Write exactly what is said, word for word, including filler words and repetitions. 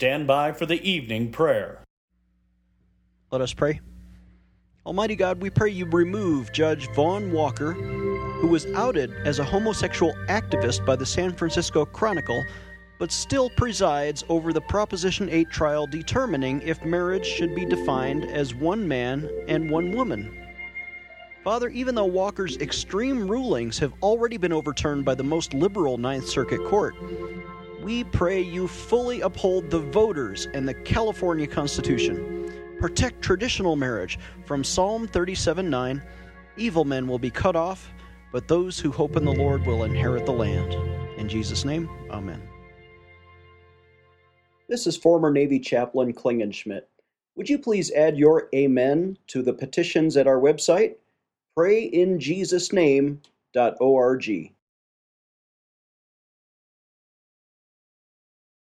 stand by for the evening prayer. Let us pray. Almighty God, we pray you remove Judge Vaughn Walker, who was outed as a homosexual activist by the San Francisco Chronicle, but still presides over the Proposition eight trial determining if marriage should be defined as one man and one woman. Father, even though Walker's extreme rulings have already been overturned by the most liberal Ninth Circuit Court, we pray you fully uphold the voters and the California Constitution. Protect traditional marriage from Psalm thirty-seven nine. Evil men will be cut off, but those who hope in the Lord will inherit the land. In Jesus' name, amen. This is former Navy Chaplain Klingenschmidt. Would you please add your amen to the petitions at our website, pray in jesus name dot org.